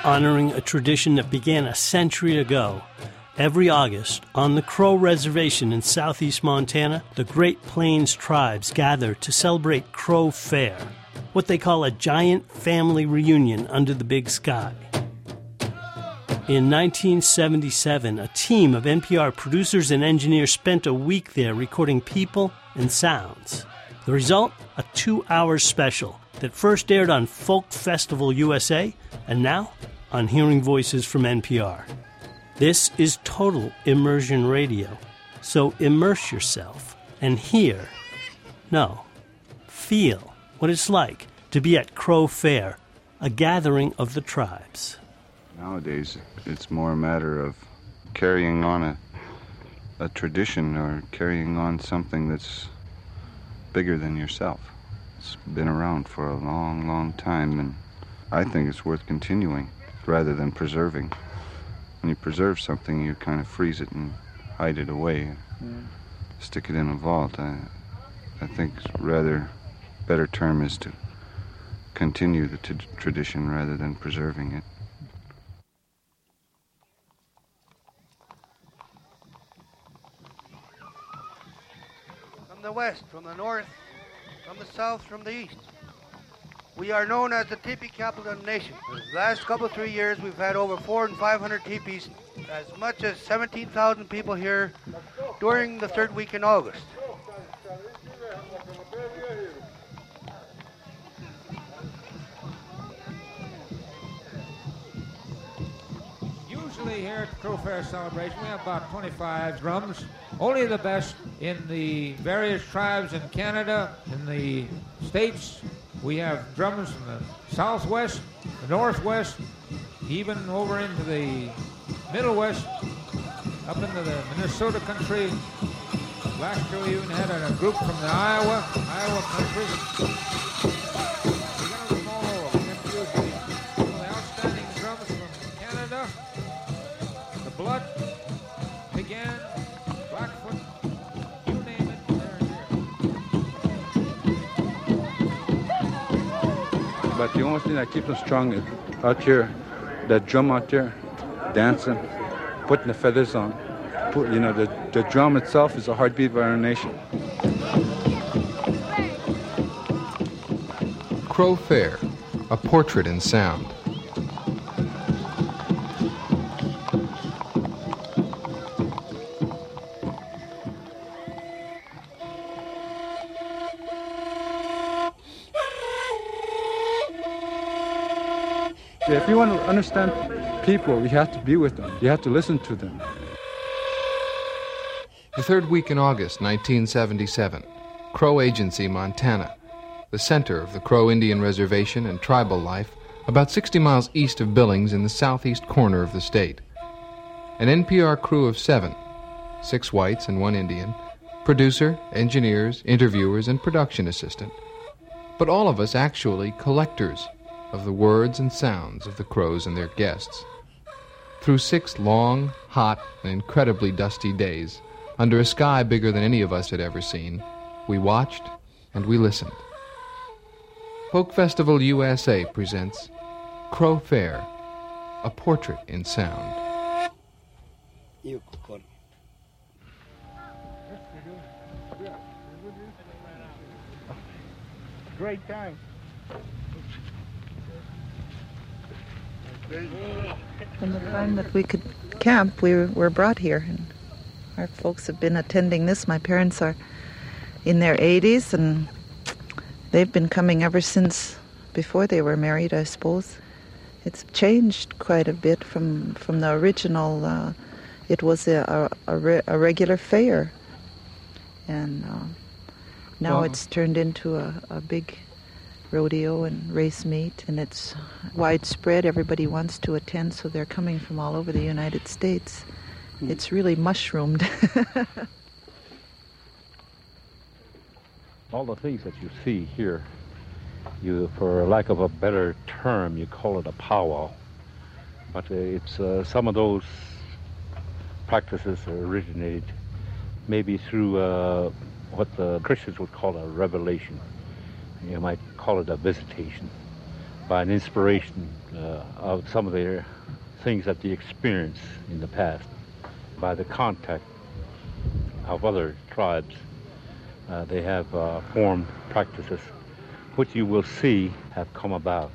honoring a tradition that began a century ago. Every August, on the Crow Reservation in southeast Montana, the Great Plains tribes gather to celebrate Crow Fair, what they call a giant family reunion under the big sky. In 1977, a team of NPR producers and engineers spent a week there recording people and sounds. The result? A 2-hour special that first aired on Folk Festival USA and now on Hearing Voices from NPR. This is total immersion radio, so immerse yourself and hear, feel what it's like to be at Crow Fair, a gathering of the tribes. Nowadays, it's more a matter of carrying on a tradition or carrying on something that's bigger than yourself. It's been around for a long, long time, and I think it's worth continuing rather than preserving. When you preserve something, you kind of freeze it and hide it away, stick it in a vault. I think rather better term is to continue the tradition rather than preserving it. From the west, from the north, from the south, from the east. We are known as the teepee capital of the nation. The last couple of 3 years, we've had over 400 and 500 teepees, as much as 17,000 people here during the third week in August. Usually here at the Crow Fair celebration, we have about 25 drums, only the best in the various tribes in Canada, in the States. We have drums from the southwest, the northwest, even over into the middle west, up into the Minnesota country. Last year we even had a group from the Iowa country. We got them all over. We have usually some of the outstanding drums from Canada, the Blood, Began, Blackfoot, you name it, they're here. But the only thing that keeps us strong is out here, that drum out there, dancing, putting the feathers on. The drum itself is the heartbeat of our nation. Crow Fair, a portrait in sound. If you want to understand people, you have to be with them. You have to listen to them. The third week in August, 1977, Crow Agency, Montana, the center of the Crow Indian Reservation and tribal life, about 60 miles east of Billings in the southeast corner of the state. An NPR crew of 7, 6 whites and 1 Indian, producer, engineers, interviewers, and production assistant. But all of us actually collectors of the words and sounds of the Crows and their guests. Through 6 long, hot, and incredibly dusty days, under a sky bigger than any of us had ever seen, we watched and we listened. Folk Festival USA presents Crow Fair, a portrait in sound. Great time. From the time that we could camp, we were brought here, and our folks have been attending this. My parents are in their 80s, and they've been coming ever since before they were married, I suppose. It's changed quite a bit from the original. It was a regular fair, and now it's turned into a big rodeo and race meet, and it's widespread. Everybody wants to attend, so they're coming from all over the United States. It's really mushroomed. All the things that you see here, for lack of a better term, you call it a powwow. But it's some of those practices originated maybe through what the Christians would call a revelation. You might call it a visitation. by an inspiration of some of their things that they experienced in the past, by the contact of other tribes. They have formed practices which you will see have come about.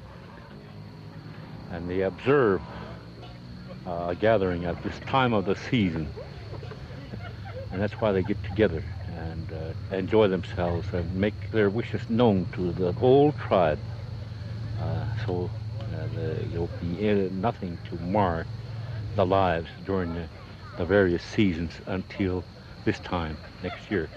And they observe a gathering at this time of the season. And that's why they get together and enjoy themselves and make their wishes known to the whole tribe. So there will be nothing to mar the lives during the various seasons until this time next year.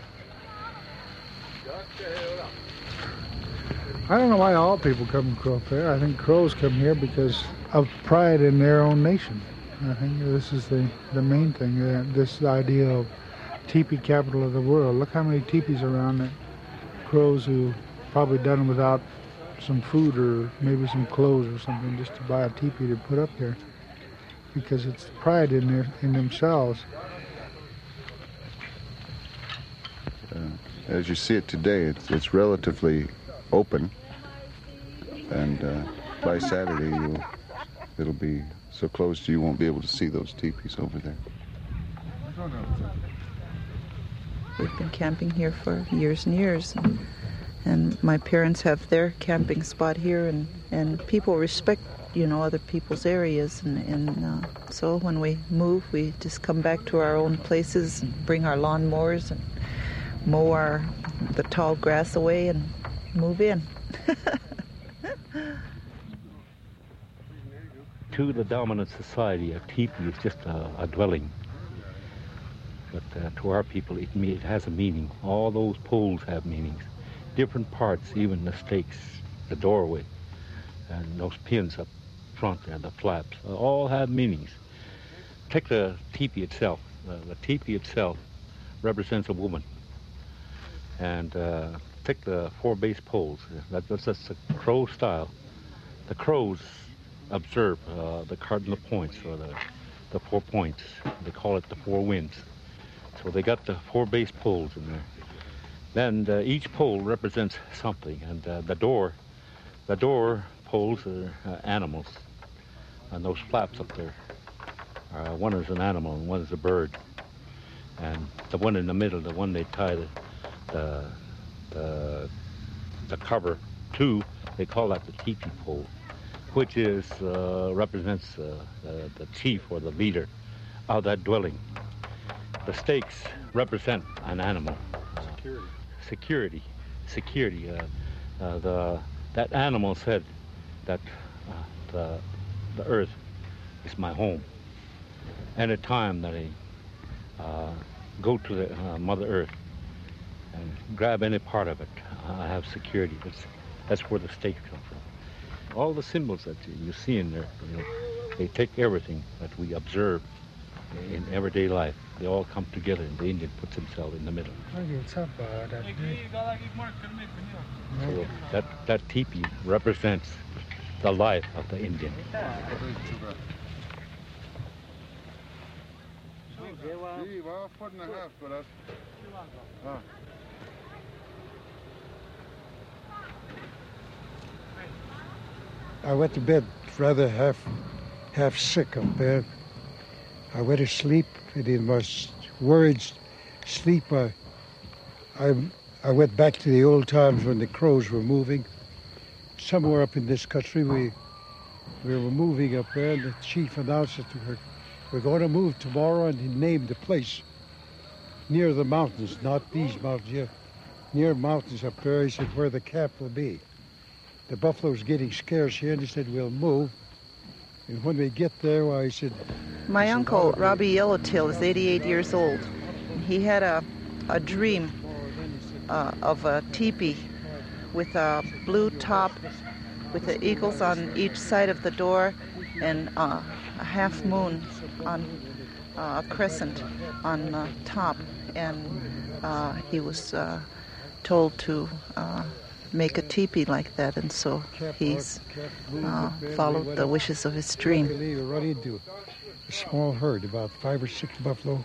I don't know why all people come to Crow Fair. I think Crows come here because of pride in their own nation. I think this is the main thing, this idea of teepee capital of the world. Look how many teepees around that Crows who probably done without some food or maybe some clothes or something just to buy a teepee to put up there, because it's pride in themselves. As you see it today, it's relatively open, and by Saturday it'll be so closed you won't be able to see those teepees over there. We've been camping here for years and years, and my parents have their camping spot here, and people respect, other people's areas, and so when we move, we just come back to our own places and bring our lawnmowers and mow the tall grass away and move in. To the dominant society, a teepee is just a dwelling. But to our people, it has a meaning. All those poles have meanings. Different parts, even the stakes, the doorway, and those pins up front there, the flaps, all have meanings. Take the teepee itself. The teepee itself represents a woman. And take the 4 base poles. That's the Crow style. The Crows observe the cardinal points, or the 4 points. They call it the 4 winds. So they got the 4 base poles in there. Then each pole represents something, and the door poles are animals. And those flaps up there, one is an animal and one is a bird. And the one in the middle, the one they tie the cover to, they call that the teepee pole, which represents the chief or the leader of that dwelling. The stakes represent an animal. Security. That animal said that the earth is my home. Any time that I go to the Mother Earth and grab any part of it, I have security. That's where the stakes come from. All the symbols that you see in there, they take everything that we observe in everyday life. They all come together, and the Indian puts himself in the middle. So that teepee represents the life of the Indian. I went to bed rather half sick up there. I went to sleep, and in my worried sleep, I went back to the old times when the Crows were moving. Somewhere up in this country, we were moving up there, and the chief announced that we're going to move tomorrow, and he named the place near the mountains, not these mountains, yeah, near mountains up there. He said where the camp will be. The buffalo's getting scarce here, and he said we'll move. And when we get there, well, he said... My uncle, Robbie Yellowtail, is 88 years old. He had a dream of a teepee with a blue top, with the eagles on each side of the door, and a half moon on a crescent on the top. And he was told to make a teepee like that, and so he's followed the wishes of his dream. We run into a small herd, about 5 or 6 buffalo.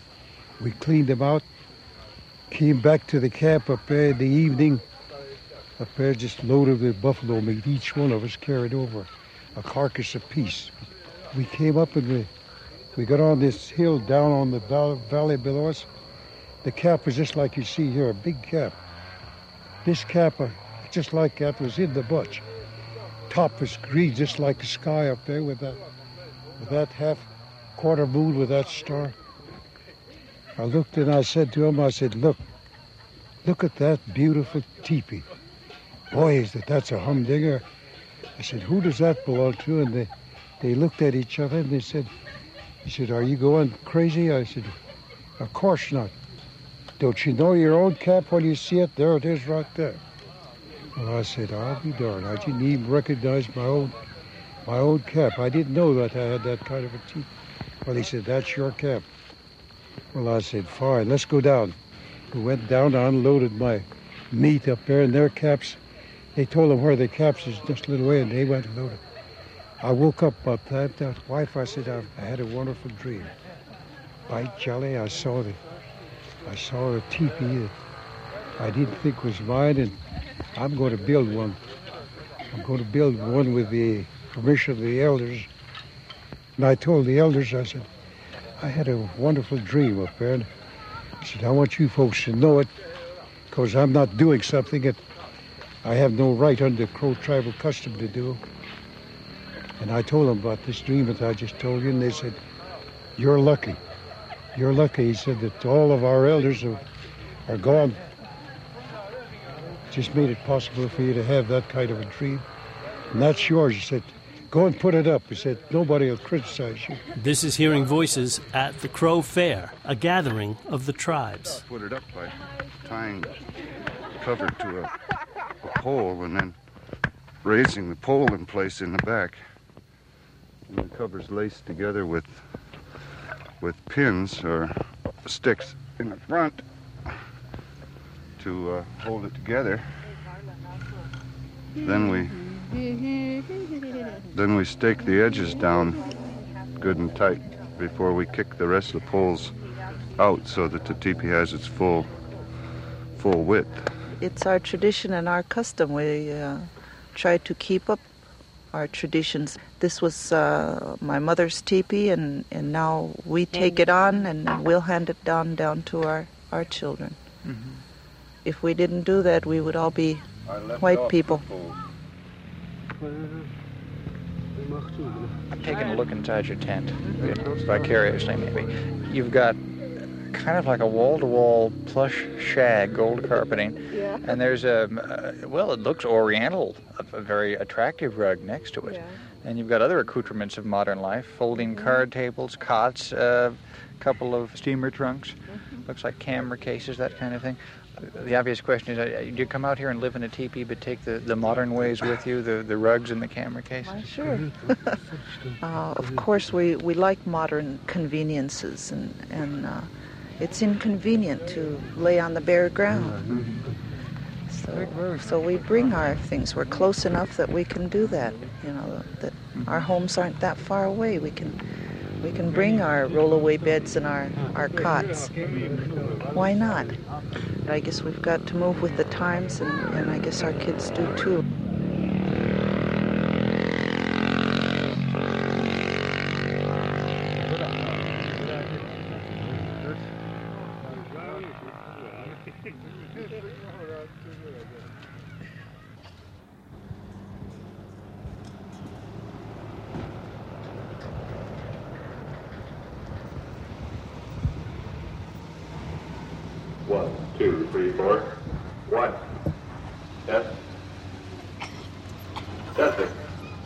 We cleaned them out, came back to the camp up there in the evening, up there just loaded with buffalo meat. Each one of us carried over a carcass apiece. We came up and we got on this hill down on the valley below us. The cap was just like you see here, a big cap. This cap, just like that, was in the bush. Top was green, just like the sky up there with that half-quarter moon with that star. I looked and I said to him, I said, look at that beautiful teepee. Boy, that's a humdinger. I said, who does that belong to? And they looked at each other and he said, are you going crazy? I said, of course not. Don't you know your own cap when you see it? There it is right there. Well, I said, I'll be darned. I didn't even recognize my own cap. I didn't know that I had that kind of a teeth. Well, he said, that's your cap. Well, I said, fine, let's go down. We went down, I unloaded my meat up there, and their caps, they told them where the caps is just a little way, and they went and loaded. I woke up about that wife, I said, I had a wonderful dream. By jolly, I saw a teepee that I didn't think was mine, and I'm going to build one. I'm going to build one with the permission of the elders. And I told the elders, I said, I had a wonderful dream up there. And I said, I want you folks to know it, because I'm not doing something that I have no right under Crow tribal custom to do. And I told them about this dream that I just told you, and they said, you're lucky. You're lucky. He said that all of our elders are gone. Just made it possible for you to have that kind of a dream. And that's yours. He said, go and put it up. He said, nobody will criticize you. This is Hearing Voices at the Crow Fair, a gathering of the tribes. Put it up by tying cover to a pole and then raising the pole in place in the back. And the cover's laced together with pins or sticks in the front to hold it together. Then we stake the edges down good and tight before we kick the rest of the poles out so that the teepee has its full width. It's our tradition and our custom. We try to keep up our traditions. This was my mother's teepee, and now we take it on and we'll hand it down to our children. Mm-hmm. If we didn't do that, we would all be white people. I'm taking a look inside your tent, vicariously maybe. You've got kind of like a wall-to-wall plush shag, gold carpeting, yeah. And there's it looks oriental, a very attractive rug next to it. Yeah. And you've got other accoutrements of modern life, folding card tables, cots, a couple of steamer trunks, looks like camera cases, that kind of thing. The obvious question is, do you come out here and live in a teepee but take the modern ways with you, the rugs and the camera cases? Why, sure. Of course, we like modern conveniences, and it's inconvenient to lay on the bare ground. So we bring our things. We're close enough that we can do that. You know, that our homes aren't that far away. We can bring our roll-away beds and our cots. Why not? But I guess we've got to move with the times, and I guess our kids do too. One, two, three, four. One. Yes. That's it.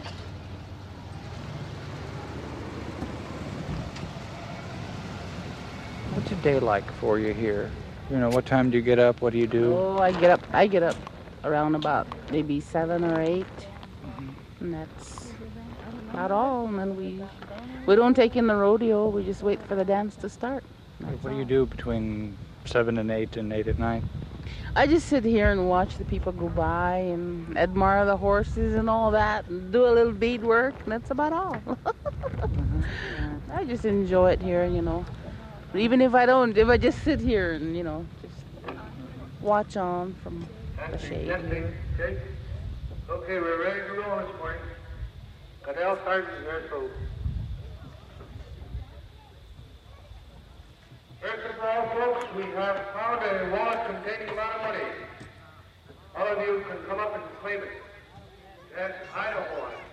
What's a day like for you here? You know, what time do you get up? What do you do? Oh, I get up around about maybe 7 or 8. Mm-hmm. And that's about all. And then we don't take in the rodeo. We just wait for the dance to start. What do you do between 7 and 8 and 8 at night? I just sit here and watch the people go by and admire the horses and all that, and do a little beadwork, and that's about all. Mm-hmm. I just enjoy it here, you know. Even if I just sit here and, you know, just watch on from the shade here. Okay, we're ready to roll this morning. Got Al Sargent here, so. First of all, folks, we have found a wallet containing a lot of money. All of you can come up and claim it. That's Idaho on it.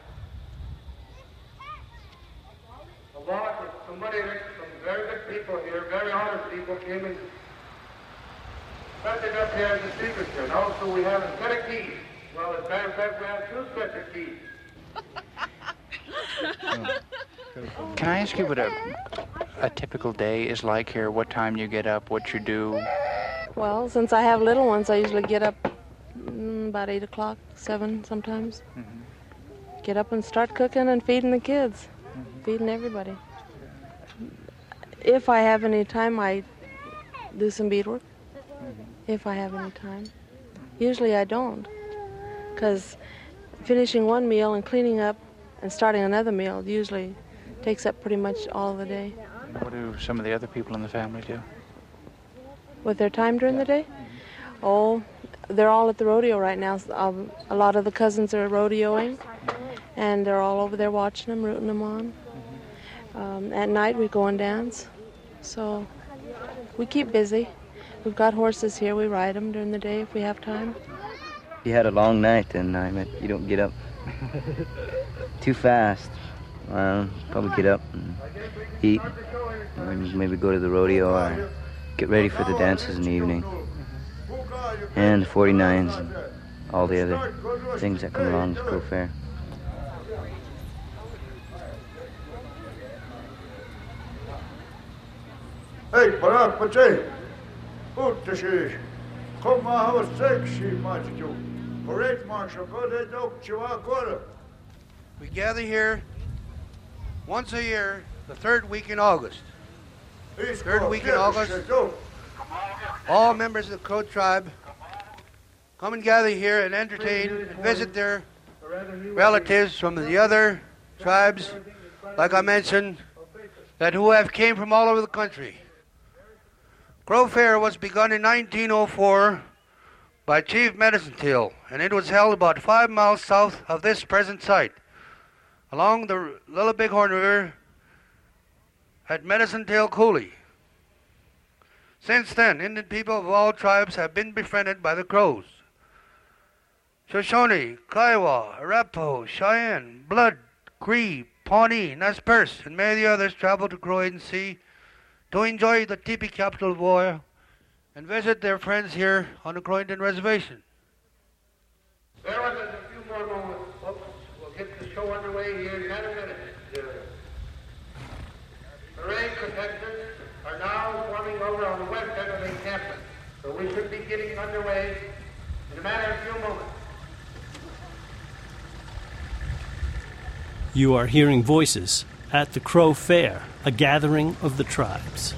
A wallet with some money that some very good people here, very honest people, came and set it up here as a secret here. And also we have a set of keys. Well, as a matter of fact, we have 2 sets of keys. Can I ask you what a typical day is like here? What time you get up, what you do? Well, since I have little ones, I usually get up about 8 o'clock, 7 sometimes. Mm-hmm. Get up and start cooking and feeding the kids, feeding everybody. If I have any time, I do some beadwork. If I have any time. Usually I don't, because finishing one meal and cleaning up and starting another meal usually takes up pretty much all of the day. What do some of the other people in the family do? With their time during the day? Oh, they're all at the rodeo right now. A lot of the cousins are rodeoing, and they're all over there watching them, rooting them on. At night we go and dance, so we keep busy. We've got horses here. We ride them during the day if we have time. You had a long night, and I mean, you don't get up too fast. Probably get up and eat, or maybe go to the rodeo or get ready for the dances in the evening, and the 49s and all the other things that come along with Crow Fair. Hey, Barak, Pache, Uttashish, come on, have a sexy macho. Parade marshal, go to Doak Chihuahua. We gather here once a year, the 3rd week in August. 3rd week in August, all members of the Crow tribe come and gather here and entertain and visit their relatives from the other tribes, like I mentioned, that who have came from all over the country. Crow Fair was begun in 1904 by Chief Medicine Tail, and it was held about 5 miles south of this present site, along the Little Bighorn River at Medicine Tail Coulee. Since then, Indian people of all tribes have been befriended by the Crows. Shoshone, Kiowa, Arapaho, Cheyenne, Blood, Cree, Pawnee, Nez Perce, and many others travel to Crow Agency to enjoy the teepee capital of war and visit their friends here on the Crow Indian Reservation. Bear with us a few more moments, folks. We'll get the show underway here in a minute. The parade contestants are now forming over on the west end of the encampment, so we should be getting underway in a matter of a few moments. You are hearing voices at the Crow Fair, a gathering of the tribes.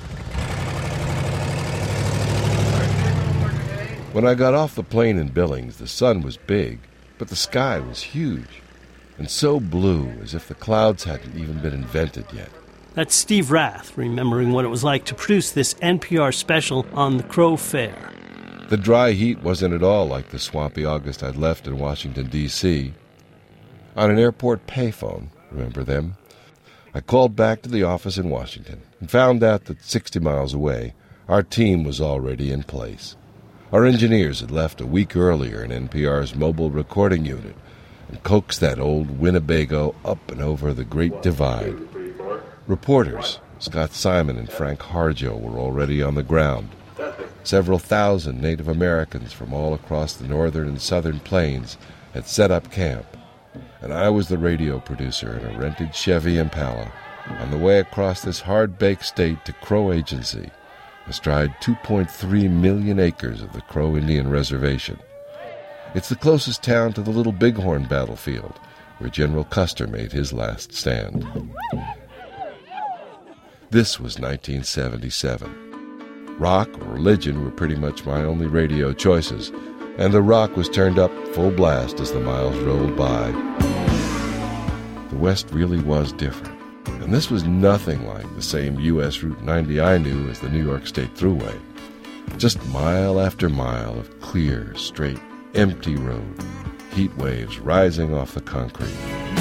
When I got off the plane in Billings, the sun was big, but the sky was huge, and so blue as if the clouds hadn't even been invented yet. That's Steve Rath remembering what it was like to produce this NPR special on the Crow Fair. The dry heat wasn't at all like the swampy August I'd left in Washington, D.C. On an airport payphone, remember them? I called back to the office in Washington and found out that 60 miles away, our team was already in place. Our engineers had left a week earlier in NPR's mobile recording unit and coaxed that old Winnebago up and over the Great Divide. Reporters, Scott Simon and Frank Harjo, were already on the ground. Several thousand Native Americans from all across the northern and southern plains had set up camp, and I was the radio producer in a rented Chevy Impala on the way across this hard-baked state to Crow Agency, astride 2.3 million acres of the Crow Indian Reservation. It's the closest town to the Little Bighorn battlefield, where General Custer made his last stand. This was 1977. Rock or religion were pretty much my only radio choices, and the rock was turned up full blast as the miles rolled by. The West really was different, and this was nothing like the same U.S. Route 90 I knew as the New York State Thruway. Just mile after mile of clear, straight, empty road, heat waves rising off the concrete.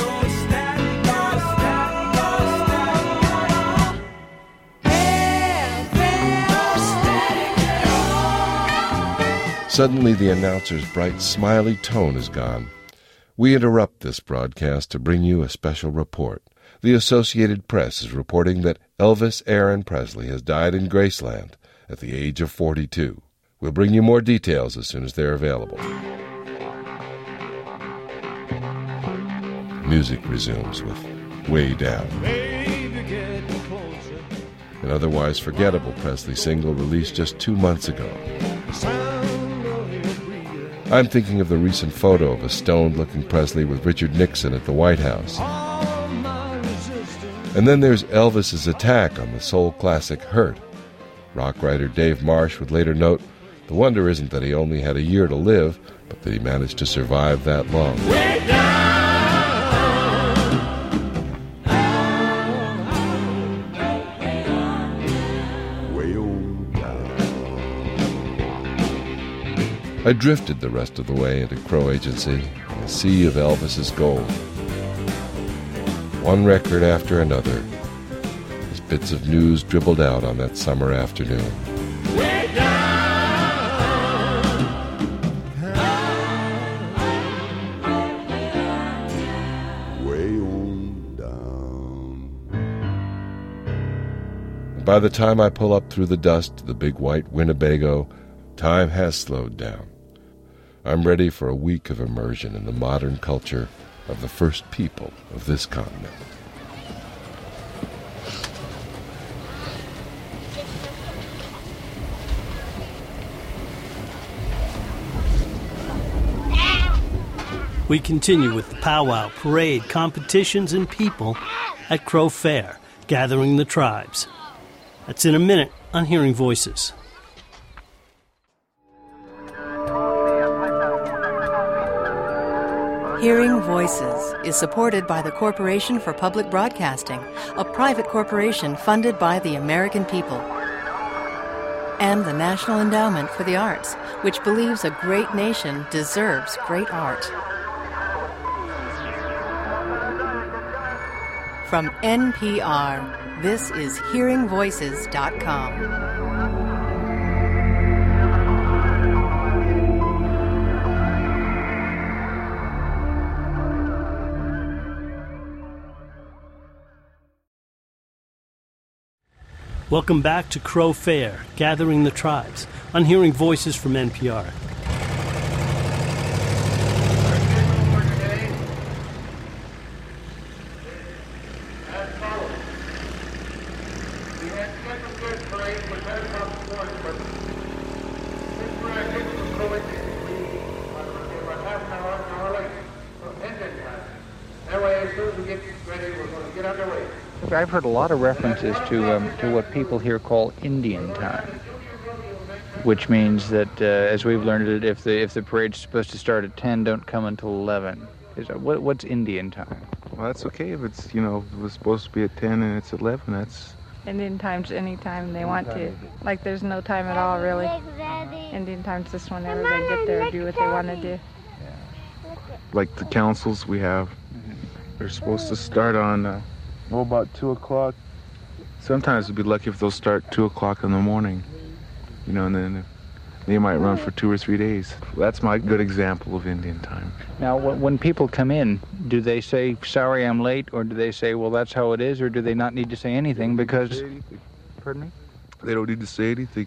Suddenly, the announcer's bright, smiley tone is gone. We interrupt this broadcast to bring you a special report. The Associated Press is reporting that Elvis Aaron Presley has died in Graceland at the age of 42. We'll bring you more details as soon as they're available. Music resumes with Way Down. An otherwise forgettable Presley single released just 2 months ago. I'm thinking of the recent photo of a stoned-looking Presley with Richard Nixon at the White House. And then there's Elvis's attack on the soul classic Hurt. Rock writer Dave Marsh would later note, the wonder isn't that he only had a year to live, but that he managed to survive that long. Way down. I drifted the rest of the way into Crow Agency, in a sea of Elvis's gold. One record after another, as bits of news dribbled out on that summer afternoon. Way down. Way on down. And by the time I pull up through the dust to the big white Winnebago, time has slowed down. I'm ready for a week of immersion in the modern culture of the first people of this continent. We continue with the powwow, parade, competitions, and people at Crow Fair, gathering the tribes. That's in a minute on Hearing Voices. Hearing Voices is supported by the Corporation for Public Broadcasting, a private corporation funded by the American people, and the National Endowment for the Arts, which believes a great nation deserves great art. From NPR, this is HearingVoices.com. Welcome back to Crow Fair, Gathering the Tribes, on Hearing Voices from NPR. I've heard a lot of references to what people here call Indian time, which means that, as we've learned it, if the parade's supposed to start at 10, don't come until 11. What's Indian time? Well, that's okay if it's, it was supposed to be at 10 and it's 11. That's Indian time's any time they want to. Like, there's no time at all, really. Indian time's just whenever they get there, do what they want to do. like the councils we have. They're supposed to start on, about 2 o'clock. Sometimes we'd be lucky if they'll start 2 o'clock in the morning, and then they might run for 2 or 3 days. That's my good example of Indian time. Now, when people come in, do they say, sorry, I'm late, or do they say, well, that's how it is, or do they not need to say anything because... Pardon me? They don't need to say anything.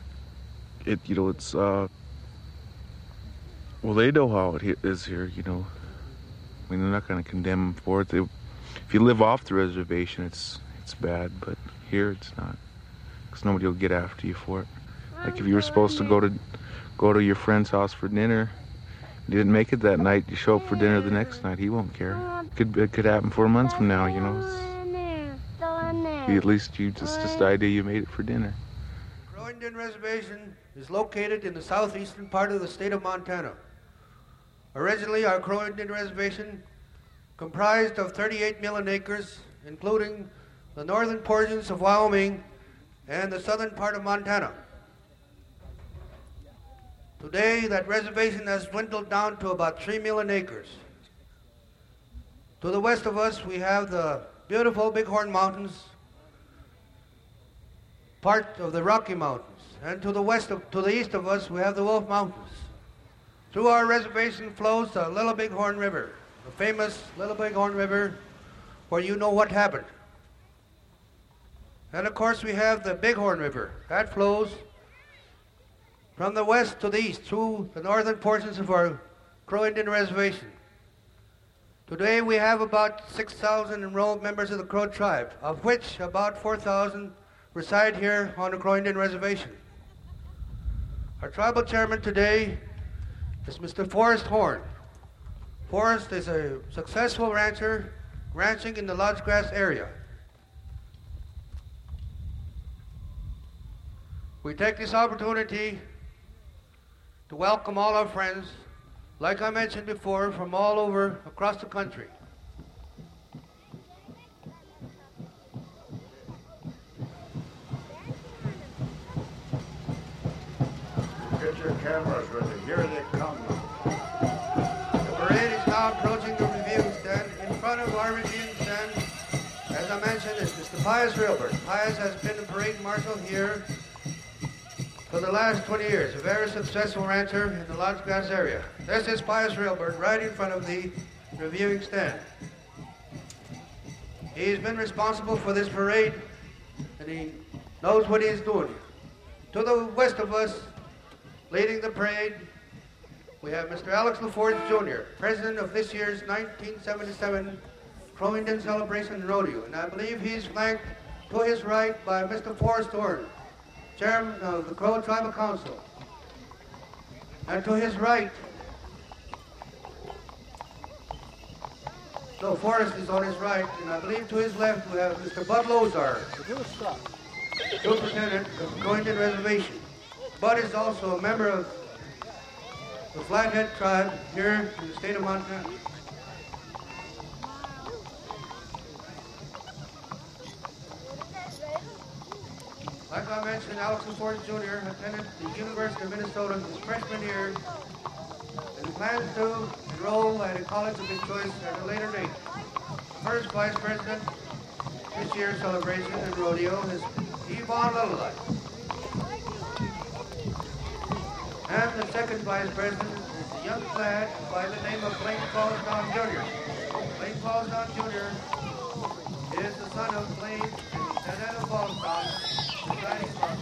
Well, they know how it is here, I mean, they're not going to condemn them for it. If you live off the reservation, it's bad, but here it's not, because nobody will get after you for it. Like if you were supposed to go to your friend's house for dinner, you didn't make it that night, you show up for dinner the next night, he won't care. It could happen 4 months from now, At least you just the idea you made it for dinner. Crow Indian Reservation is located in the southeastern part of the state of Montana. Originally, our Crow Indian Reservation comprised of 38 million acres, including the northern portions of Wyoming and the southern part of Montana. Today, that reservation has dwindled down to about 3 million acres. To the west of us, we have the beautiful Bighorn Mountains, part of the Rocky Mountains. And to the east of us, we have the Wolf Mountains. Through our reservation flows the Little Bighorn River, the famous Little Bighorn River, where you know what happened. And of course, we have the Bighorn River. That flows from the west to the east through the northern portions of our Crow Indian Reservation. Today, we have about 6,000 enrolled members of the Crow tribe, of which about 4,000 reside here on the Crow Indian Reservation. Our tribal chairman today is Mr. Forrest Horn. Forrest is a successful rancher ranching in the Lodge Grass area. We take this opportunity to welcome all our friends, like I mentioned before, from all over across the country. Get your cameras ready. Here they come. The parade is now approaching the reviewing stand. In front of our reviewing stand, as I mentioned, is Mr. Pius Railbird. Pius has been the parade marshal here for the last 20 years, a very successful rancher in the Lodge Grass area. This is Pius Railbird right in front of the reviewing stand. He's been responsible for this parade, and he knows what he's doing. To the west of us, leading the parade, we have Mr. Alex LaForge Jr., president of this year's 1977 Crow Indian Celebration and Rodeo. And I believe he's flanked to his right by Mr. Forrest Horn, chairman of the Crow Tribal Council. And to his right, no, Forrest is on his right, and I believe to his left we have Mr. Bud Lozar, superintendent of the Crow Indian Reservation. Bud is also a member of the Flathead tribe here in the state of Montana. Like I mentioned, Alex LaForge Jr. attended the University of Minnesota his freshman year and plans to enroll at a college of his choice at a later date. First vice president this year's celebration and rodeo is Yvonne Littlelight. And the second vice president is a young lad by the name of Blaine Fallsdown Jr. Blaine Fallsdown Jr. is the son of Blaine and Janetta Fallsdown, residing from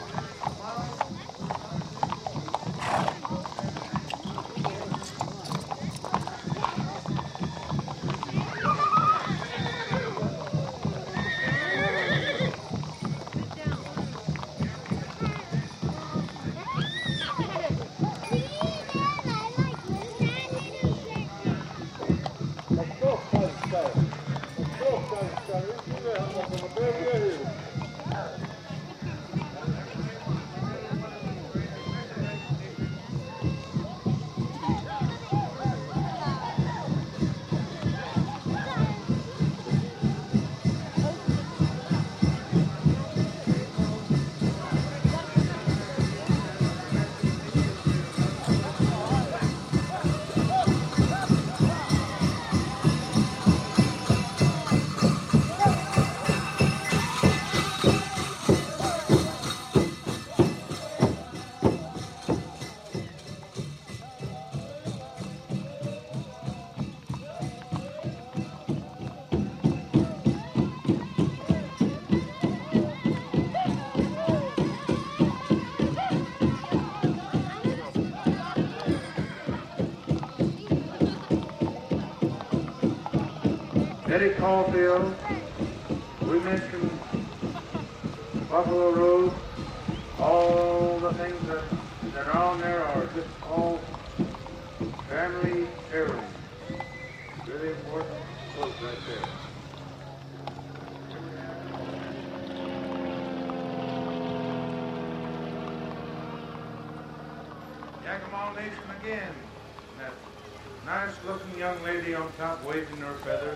Eddie Caulfield, we mentioned Buffalo Road, all the things that are on there are just all family heirlooms. Really important quote right there. Yakima Nation again. That nice looking young lady on top waving her feathers.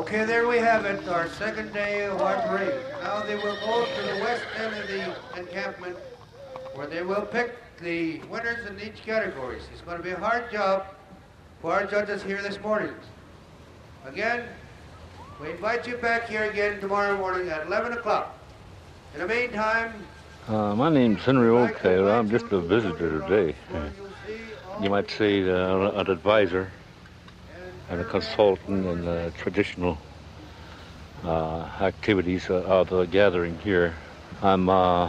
Okay, there we have it, our second day of our parade. Now they will go to the west end of the encampment where they will pick the winners in each category. It's going to be a hard job for our judges here this morning. Again, we invite you back here again tomorrow morning at 11 o'clock. In the meantime, my name's Henry Oldtail. I'm just a visitor today. You might say an advisor and a consultant in traditional activities of the gathering here. I'm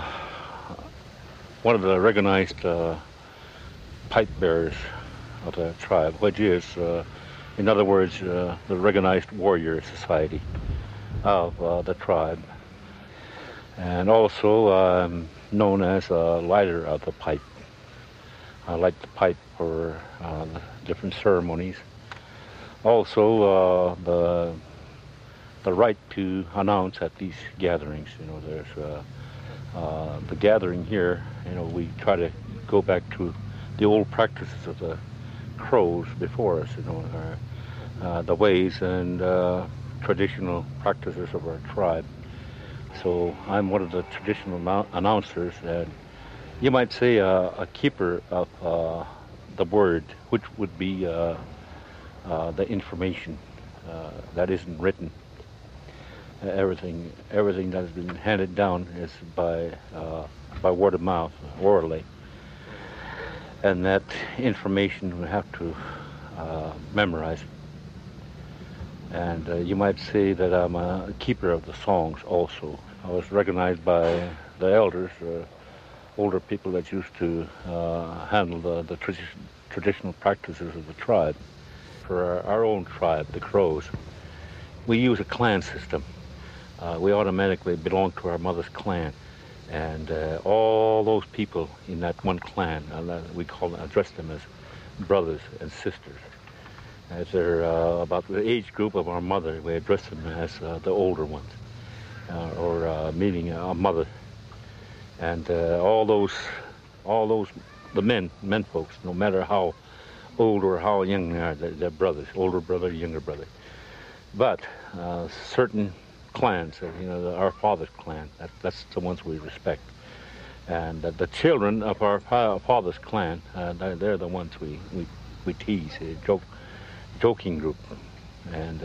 one of the recognized pipe bearers of the tribe, which is, in other words, the recognized warrior society of the tribe. And also I'm known as a lighter of the pipe. I light the pipe for the different ceremonies. Also the right to announce at these gatherings. You know, there's the gathering here, you know, we try to go back to the old practices of the Crows before us, you know, the ways and traditional practices of our tribe. So I'm one of the traditional announcers, and you might say a keeper of the word, which would be the information that isn't written. Everything that has been handed down is by word of mouth, orally, and that information we have to memorize it. And you might say that I'm a keeper of the songs also. I was recognized by the elders, older people that used to handle the traditional practices of the tribe. For our own tribe, the Crows, we use a clan system. We automatically belong to our mother's clan, and all those people in that one clan, we address them as brothers and sisters. As they're about the age group of our mother, we address them as the older ones, or meaning a mother. And all those, the men folks, no matter how old or how young they are, they're brothers, older brother, younger brother. But certain clans, you know, our father's clan, that's the ones we respect. And the children of our father's clan, they're the ones we tease, joking group. And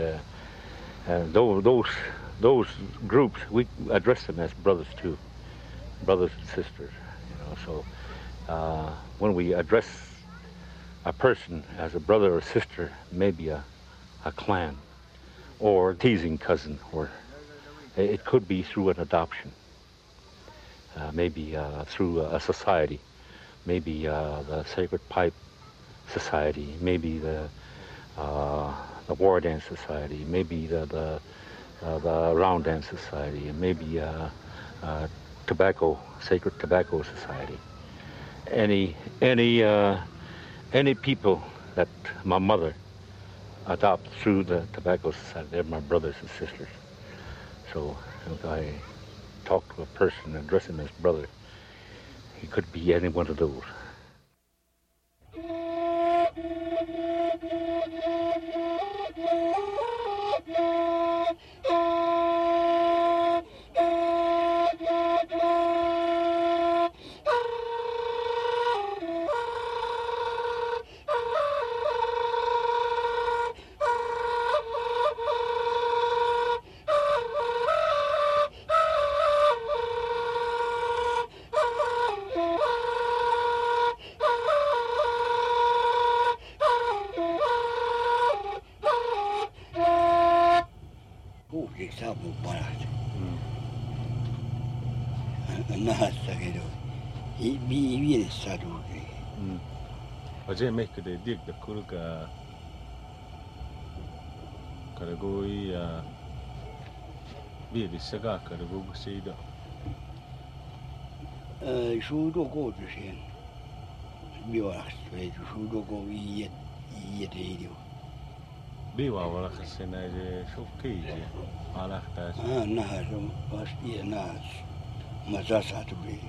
those groups, we address them as brothers too, brothers and sisters, you know. So when we address a person as a brother or sister, maybe a clan, or teasing cousin, or it could be through an adoption, maybe through a society, maybe the Sacred Pipe Society, maybe the War Dance Society, maybe the Round Dance Society, and maybe Sacred Tobacco Society. Any people that my mother adopts through the Tobacco Society, they're my brothers and sisters. So if I talk to a person and address him as brother, he could be any one of those. Aje mehke de dik de kulga karagoi bi saga karago seida shudo go de shen biwa swe shudo go yet de biwa wala khasena je shufki je ala khtas na so was ye nas mazasa to be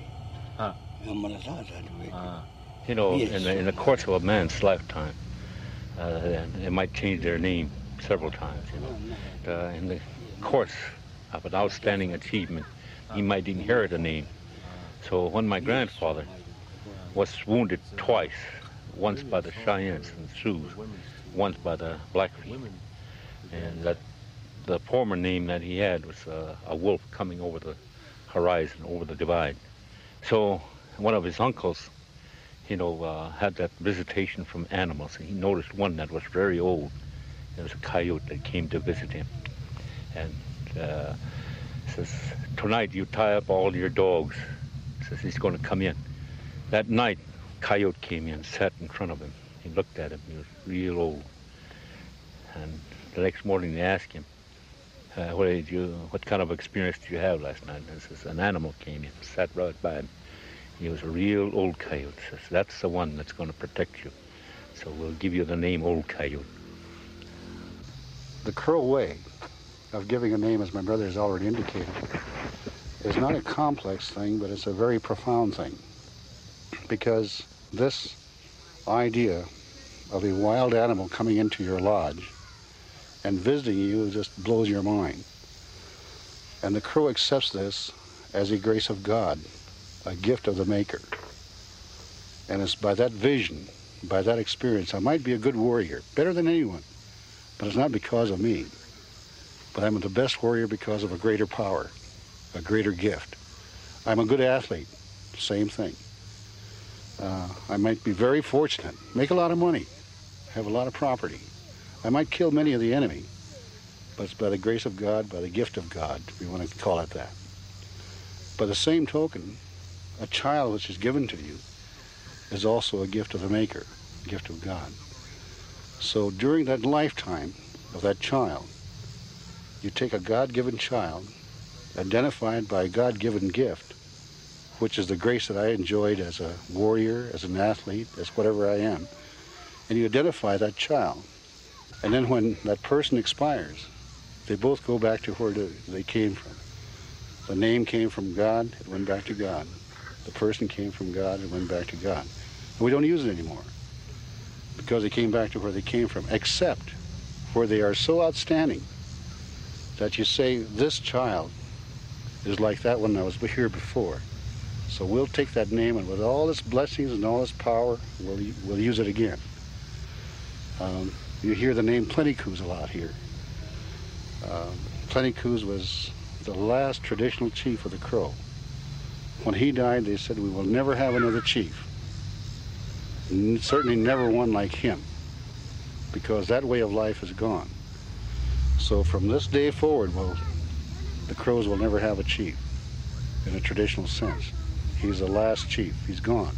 You know, in the course of a man's lifetime, they might change their name several times, you know. In the course of an outstanding achievement, he might inherit a name. So when my grandfather was wounded twice, once by the Cheyennes and Sioux, once by the Blackfeet, and that the former name that he had was a wolf coming over the horizon, over the divide. So one of his uncles, you know, had that visitation from animals, and he noticed one that was very old. It was a coyote that came to visit him, and says, "Tonight you tie up all your dogs." Says he's going to come in. That night, coyote came in, sat in front of him. He looked at him. He was real old. And the next morning they asked him, what kind of experience did you have last night? And he says, an animal came in, sat right by him. He was a real old coyote. Says, that's the one that's going to protect you. So we'll give you the name Old Coyote. The Crow way of giving a name, as my brother has already indicated, is not a complex thing, but it's a very profound thing. Because this idea of a wild animal coming into your lodge and visiting you just blows your mind. And the Crow accepts this as a grace of God, a gift of the Maker. And it's by that vision, by that experience, I might be a good warrior, better than anyone, but it's not because of me. But I'm the best warrior because of a greater power, a greater gift. I'm a good athlete, same thing. I might be very fortunate, make a lot of money, have a lot of property. I might kill many of the enemy, but it's by the grace of God, by the gift of God, if we want to call it that. By the same token, a child which is given to you is also a gift of the Maker, a gift of God. So during that lifetime of that child, you take a God-given child, identified by a God-given gift, which is the grace that I enjoyed as a warrior, as an athlete, as whatever I am, and you identify that child. And then when that person expires, they both go back to where they came from. The name came from God, it went back to God. The person came from God, it went back to God. And we don't use it anymore because they came back to where they came from, except where they are so outstanding that you say, this child is like that one that was here before. So we'll take that name, and with all its blessings and all its power, we'll use it again. You hear the name Plentycoos a lot here. Plentycoos was the last traditional chief of the Crow. When he died, they said, we will never have another chief. And certainly never one like him, because that way of life is gone. So from this day forward, the Crows will never have a chief in a traditional sense. He's the last chief. He's gone.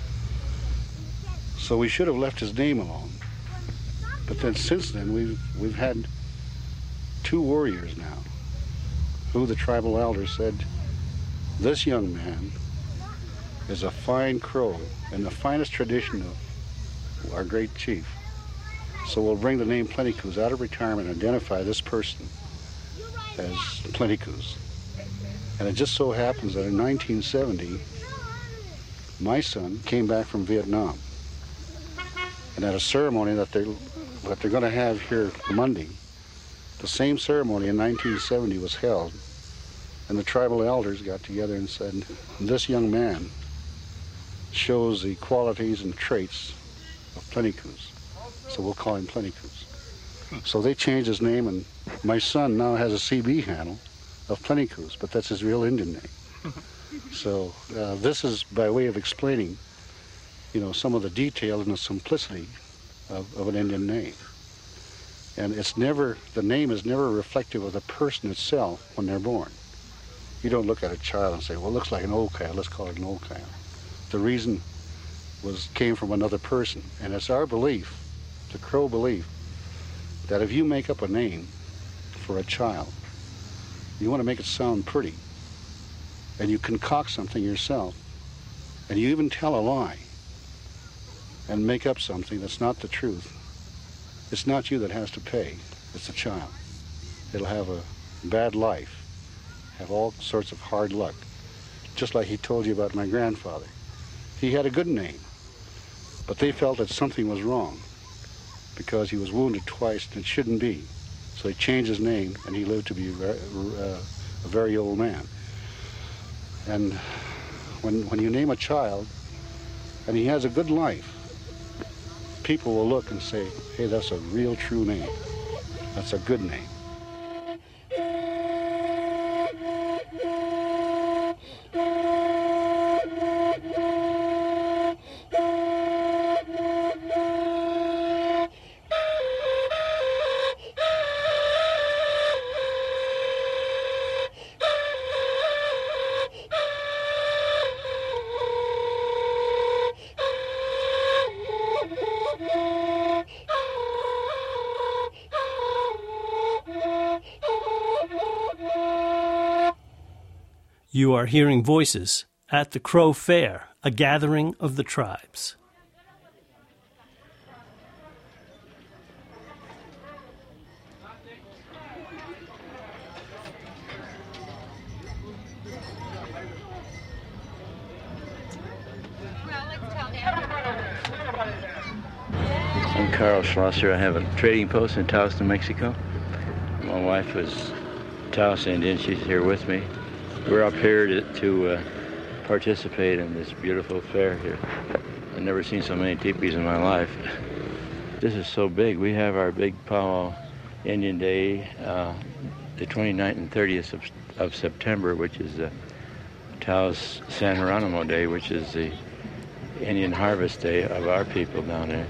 So we should have left his name alone. But then since then, we've had two warriors now who the tribal elders said, this young man is a fine Crow in the finest tradition of our great chief. So we'll bring the name Plentycoos out of retirement and identify this person as Plentycoos. And it just so happens that in 1970, my son came back from Vietnam. And at a ceremony that they're going to have here Monday, the same ceremony in 1970 was held. And the tribal elders got together and said, this young man shows the qualities and traits of Plentycoos. So we'll call him Plentycoos. So they changed his name, and my son now has a CB handle of Plentycoos, but that's his real Indian name. So this is by way of explaining, some of the detail and the simplicity of an Indian name. And the name is never reflective of the person itself when they're born. You don't look at a child and say, well, it looks like an old coyote, let's call it an old coyote. The reason came from another person. And it's our belief, the Crow belief, that if you make up a name for a child, you want to make it sound pretty, and you concoct something yourself, and you even tell a lie and make up something that's not the truth, it's not you that has to pay, it's the child. It'll have a bad life, have all sorts of hard luck, just like he told you about my grandfather. He had a good name, but they felt that something was wrong because he was wounded twice and it shouldn't be. So he changed his name, and he lived to be a very old man. And when you name a child, and he has a good life, people will look and say, hey, that's a real true name. That's a good name. You are hearing voices at the Crow Fair, a gathering of the tribes. I'm Carl Schlosser. I have a trading post in Taos, New Mexico. My wife was Taos Indian. She's here with me. We're up here to participate in this beautiful fair here. I've never seen so many teepees in my life. This is so big. We have our big Powwow Indian Day, the 29th and 30th of September, which is the Taos San Geronimo Day, which is the Indian Harvest Day of our people down there.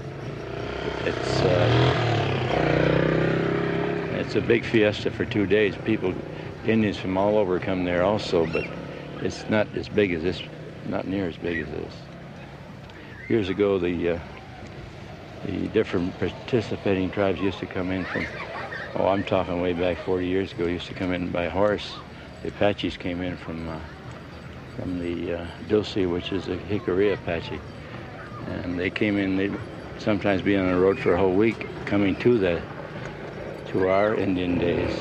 It's a big fiesta for 2 days. Indians from all over come there also, but it's not as big as this, not near as big as this. Years ago, the different participating tribes used to come in from, I'm talking way back 40 years ago, used to come in by horse. The Apaches came in from the Dulce, which is a Hickory Apache. And they came in, they'd sometimes be on the road for a whole week, coming to our Indian days.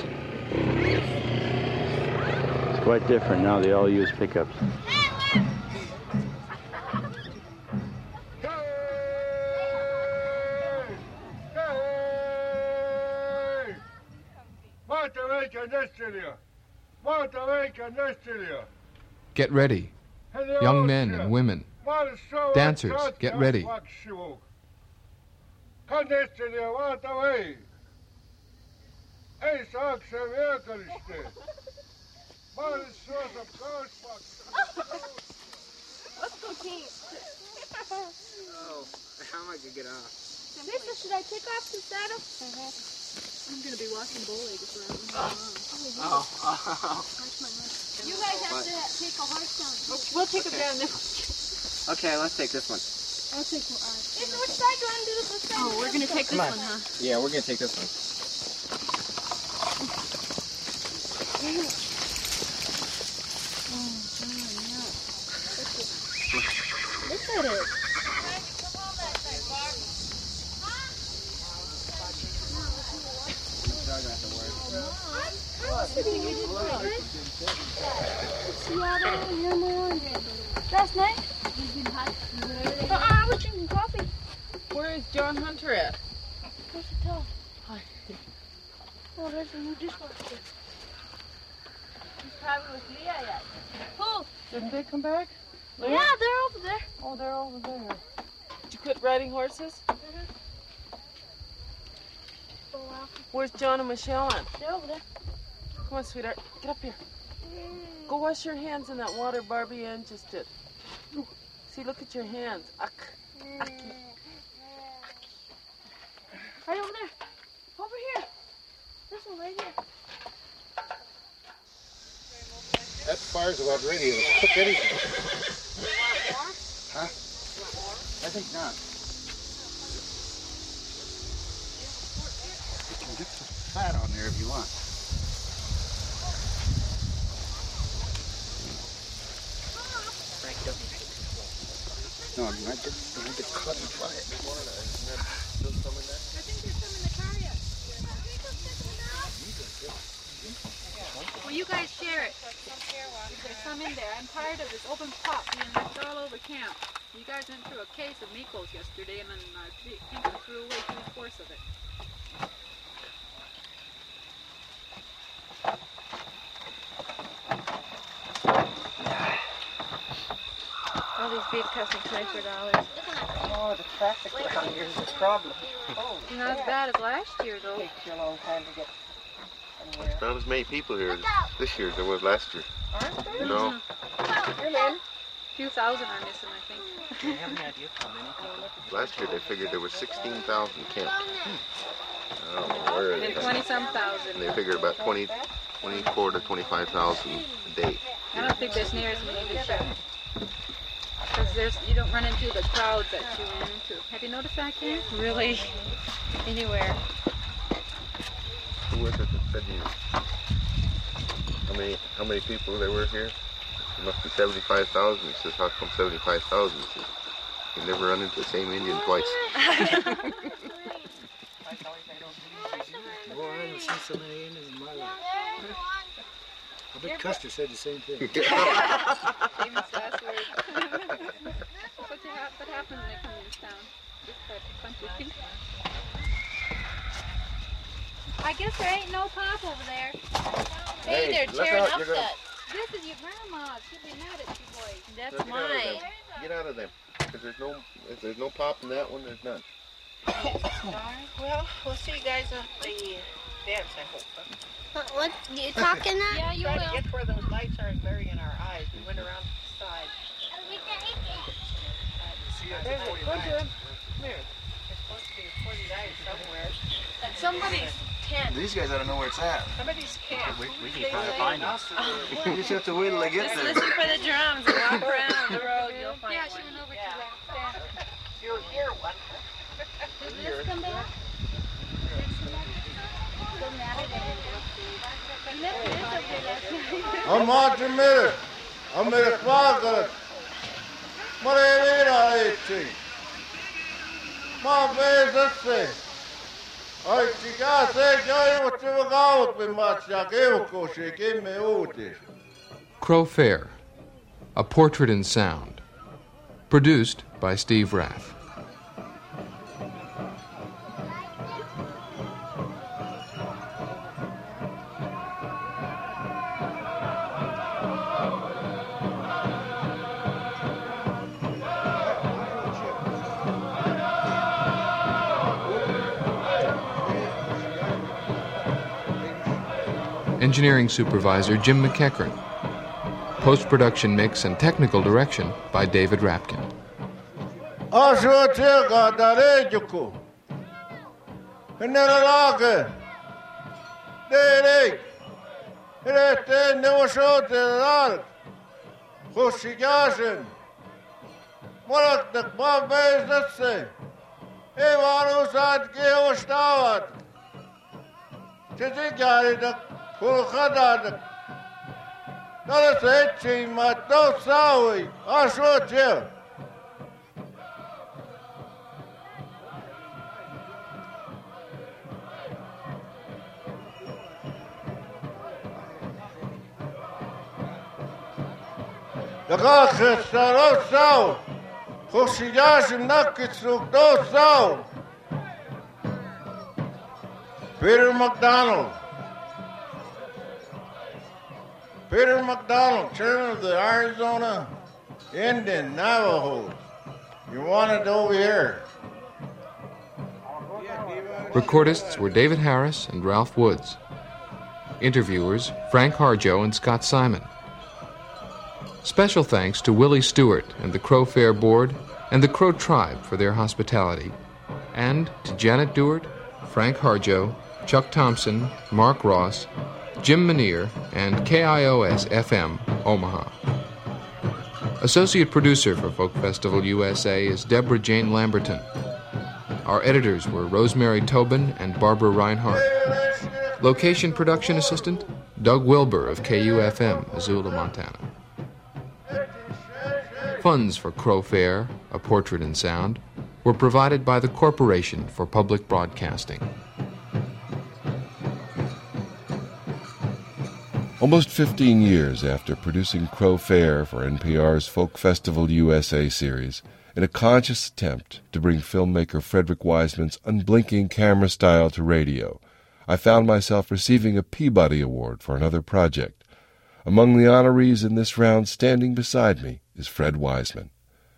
Quite different now. They all use pickups. Get ready. Young men and women. Dancers, get ready. Let's go team. Oh, how am I gonna get off? Lisa, should I take off the saddle? I'm gonna be walking bow-legged around. You guys have to take a horse down. We'll take it down. Okay, let's take this one. I'll take one. Lisa, which side do you want to do this? Which side? Oh, we're gonna take this one, huh? Yeah, we're gonna take this one. Look at it. Last night? I was drinking coffee. Where is John Hunter at? Where's the towel? Oh, there's a new dishwasher. He's probably with Leah yet. Who? Didn't they come back? Yeah, they're over there. Oh, they're over there. Did you quit riding horses? For a while. Where's John and Michelle at? They're over there. Come on, sweetheart. Get up here. Go wash your hands in that water Barbie Ann just did. See, look at your hands. Right over there. Over here. This one right here. That fire's about ready to cook anything. Huh? I think not. You can get some fat on there if you want. No, I get caught in fire. I think there's some in the car yet. Well, you guys share it. There's some in there. I'm tired of this open pot being left all over camp. You guys went through a case of meatballs yesterday, and then I think you threw away 3/4 of it. testing tonight for $1. Oh, the traffic around here is a problem. Oh, Not as bad as last year, though. It takes you a long time to get anywhere. There's not as many people here this year as there was last year. Aren't there? No. A few thousand are missing, I think. Do you have any idea how many? Last year they figured there was 16,000 camped. I don't know where And 20-some thousand. They figured about 24 to 25,000 a day. I don't think there's near as many this year. Because you don't run into the crowds that you ran into. Have you noticed that, Karen? Really? Anywhere. Who was it that said how many people there were here? It must be 75,000. He says, how come 75,000? He says, you never run into the same Indian twice. Oh, I haven't seen so many Indians in my life. I bet Custer said the same thing. Even last week. What happens when they come into town? Just that bunch of people. I guess there ain't no pop over there. Hey, they're look tearing out, up you're gonna- that. This is your grandma's. She'll be mad at you boys. That's Get out of mine. them. Get out of them. Because if there's no pop in that one, there's none. Well, we'll see you guys at the dance, I hope. What? You talking now? Yeah, you Trying will. to get where those lights aren't glaring in our eyes. We went around the side. There's a good one. Come here. There's supposed to be a 49 somewhere. Somebody's tent. These guys ought to know where it's at. Somebody's camp. We can try to find them. You just have to wait till they get Just there. listen for the drums and walk around the road. You'll find Yeah, one. she went over to that. You'll hear one. Did this come back? I'm Martin Miller. I'm Miller Clark. Marina 18. My face is safe. I think I said, I was to go with my Shakeko. She gave me Uti. Crow Fair, A Portrait in Sound. Produced by Steve Raff. Engineering Supervisor Jim McEachern. Post-production mix and technical direction by David Rapkin. Ashwatega Darejuku. Neralaga. Derek. Rete Neoshotel. Hoshigashin. Morak the Bombay Zetse. Evanusat Geostavat. Tizigari the Pulkhadad. Not a setting, but no sawi. Ashwatega. Dagach Sarosau, Hoshiyash Nakitsuk Dosau, Peter McDonald, chairman of the Arizona Indian Navajos. You want it over here. Recordists were David Harris and Ralph Woods. Interviewers Frank Harjo and Scott Simon. Special thanks to Willie Stewart and the Crow Fair Board and the Crow Tribe for their hospitality, and to Janet Dewart, Frank Harjo, Chuck Thompson, Mark Ross, Jim Manier, and KIOS-FM, Omaha. Associate producer for Folk Festival USA is Deborah Jane Lamberton. Our editors were Rosemary Tobin and Barbara Reinhardt. Location production assistant, Doug Wilbur of KUFM, Missoula, Montana. Funds for Crow Fair, A Portrait in Sound, were provided by the Corporation for Public Broadcasting. Almost 15 years after producing Crow Fair for NPR's Folk Festival USA series, in a conscious attempt to bring filmmaker Frederick Wiseman's unblinking camera style to radio, I found myself receiving a Peabody Award for another project. Among the honorees in this round, standing beside me, is Fred Wiseman.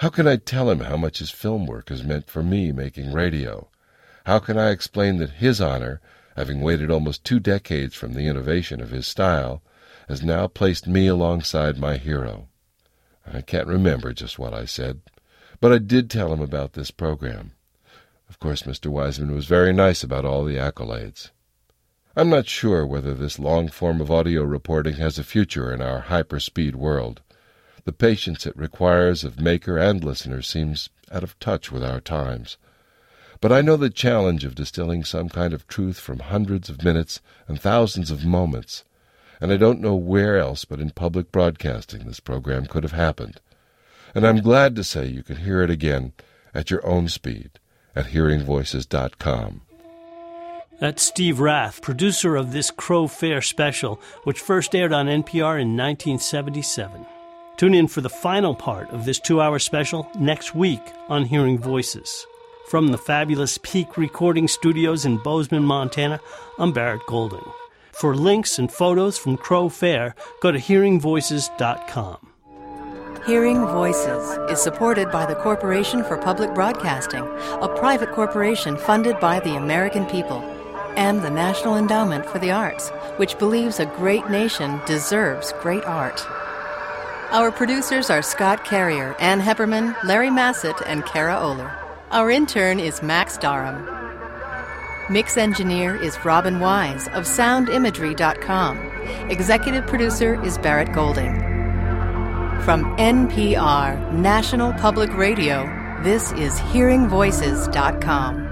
How can I tell him how much his film work has meant for me making radio? How can I explain that his honor, having waited almost 2 decades from the innovation of his style, has now placed me alongside my hero? I can't remember just what I said, but I did tell him about this program. Of course, Mr. Wiseman was very nice about all the accolades. I'm not sure whether this long form of audio reporting has a future in our hyperspeed world. The patience it requires of maker and listener seems out of touch with our times. But I know the challenge of distilling some kind of truth from hundreds of minutes and thousands of moments, and I don't know where else but in public broadcasting this program could have happened. And I'm glad to say you can hear it again at your own speed at hearingvoices.com. That's Steve Rath, producer of this Crow Fair special, which first aired on NPR in 1977. Tune in for the final part of this 2-hour special next week on Hearing Voices. From the fabulous Peak Recording Studios in Bozeman, Montana, I'm Barrett Golding. For links and photos from Crow Fair, go to hearingvoices.com. Hearing Voices is supported by the Corporation for Public Broadcasting, a private corporation funded by the American people, and the National Endowment for the Arts, which believes a great nation deserves great art. Our producers are Scott Carrier, Ann Hepperman, Larry Massett, and Kara Oler. Our intern is Max Darham. Mix engineer is Robin Wise of soundimagery.com. Executive producer is Barrett Golding. From NPR, National Public Radio, this is hearingvoices.com.